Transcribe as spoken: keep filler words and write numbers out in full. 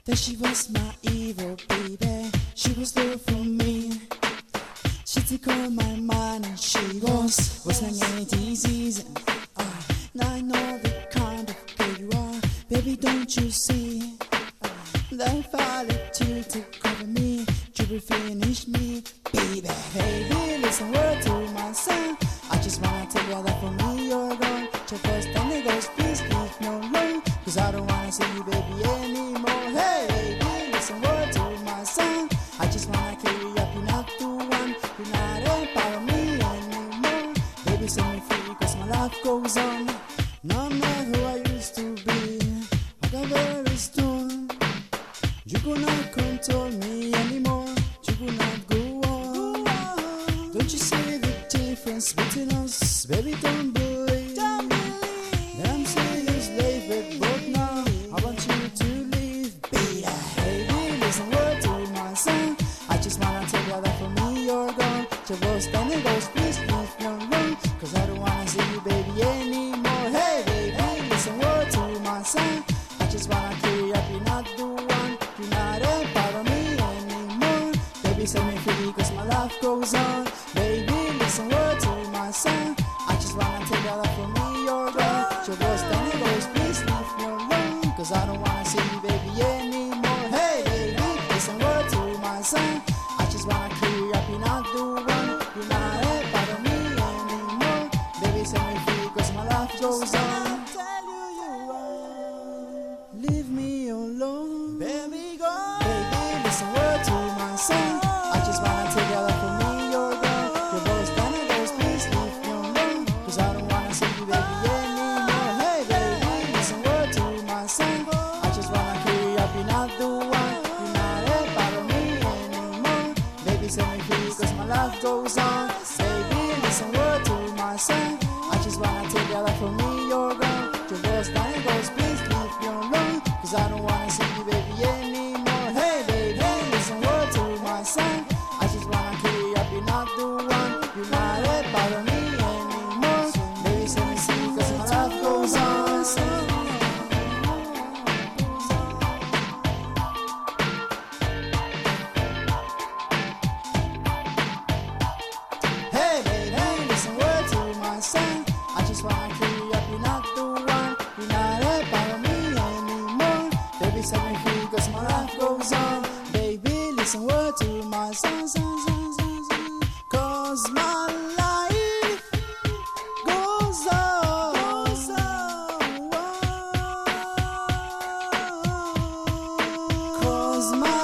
that she was my evil baby. She was there for me. She took all my mind and she was was an disease. Uh, now I know the kind of girl you are, baby. Don't you see uh, that if I let you to cover me, you will finish me, baby. Baby, listen word to my son. I just wanna tell you that for me you're gone. Your first time it goes, please leave me alone, 'cause I don't wanna see you, baby, anymore. Hey, baby, listen word to my son. I just wanna carry you up, you're not the one. You're not a part of me anymore. Baby, set me free, 'cause my life goes on. No, I'm not who I used to be. I got very strong. You could not control me anymore. You could not go on. Don't you see the difference between us? Baby, don't believe that I'm serious, baby, but now I want you to leave, baby. Baby, listen word to my son. I just wanna tell you that for me you're gone. Your voice then it goes, please leave me alone, 'cause I don't wanna see you, baby, anymore. Hey, baby, listen word to my son. I just wanna clear you up, you're not the one. You're not a part of me anymore. Baby, set me free, 'cause my life goes on. Baby, listen word to my son. I just wanna tell you that for me you're gone. Your voice then it goes, please leave me alone, 'cause I don't wanna see you, baby, anymore. Hey, baby, listen word to my son. I just wanna clear you up, you're not the one. You're not a part of me anymore. Baby, set me free, 'cause my life goes on. Leave me alone, baby, go. Baby, listen word to my son. I just wanna tell you that for me you're gone. Your voice then it goes, please leave me alone, 'cause I don't wanna see you, baby, anymore. Hey, baby, listen word to my son. I just wanna clear you up, you're not the one. You're not a part of me anymore. Baby, set me free, 'cause my life goes on. Baby, listen word to my son. I just wanna tell you that for me you're gone. Your voice then it goes, please leave me alone, 'cause I don't wanna see you, baby, anymore. Hey, baby, listen word to my son. I just wanna clear you up, you're not the one. You're not a part of me anymore. Baby, set me free, 'cause my life goes on. Hey, baby, listen word to my son. I just wanna clear you up, you're not the one. You're not a part of me anymore. Baby, set me free, 'cause my life goes on. Baby, listen word to my son, son, son, son, son. 'Cause my life goes on, goes on. 'Cause my